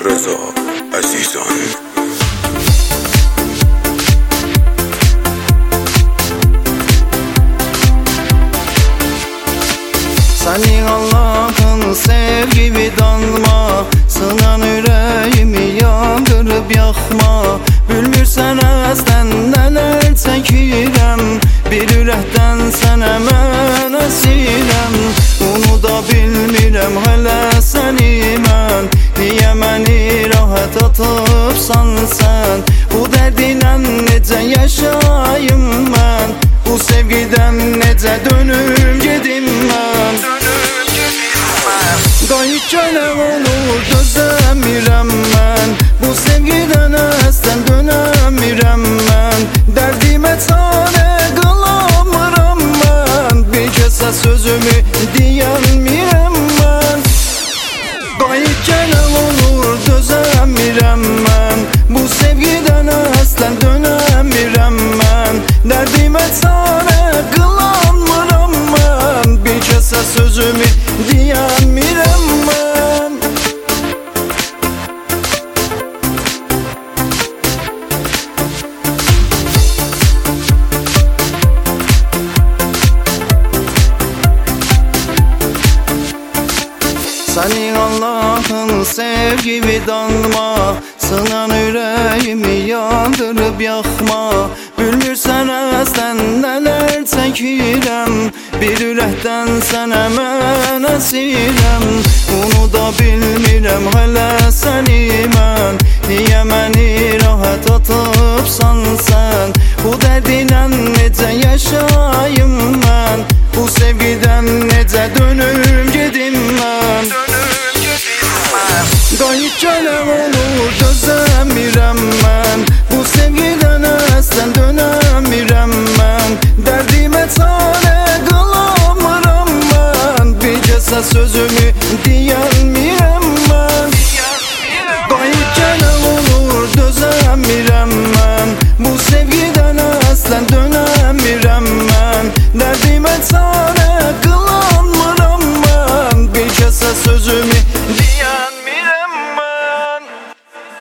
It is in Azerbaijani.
Rıza Əzizan. Senin Allah'ın sevgi danma, sınan yüreğimi yandırıp yakma. Bilmirsən əzdən nələr çəkirəm, bir ürəkdən sənə mən əsirəm. Unuda bilmirəm hələ səni mən, niyə məni rahat atıbsan sən? Bu dərdinə necə yaşayım mən, bu sevgidən necə dönüm gedim mən? Qayıt gələ olur dözəmirəm mən, bu sevgidən əsdən dönəmirəm mən. Dərdimə çarə qılamıram mən, bir kəsə sözümü deyəmirəm mən. Qayıt gələ olur dözəmirəm mən, bu sevgidən əsdən dönəmirəm mən. Dərdimə çarə qılamıram mən, bir kəsə sözümü deyəmirəm mən. Senin Allah'ın sevgi danma, sınan yüreğimi yandırıp yakma. Bilmirsən əzdən nələr çəkirəm, bir ürəkdən sənə mən əsirəm. Unuda bilmirəm hələ səni mən, niyə məni rahat atıbsan sən? Bu dərdinə necə yaşayım mən, bu sevgidən necə dönüm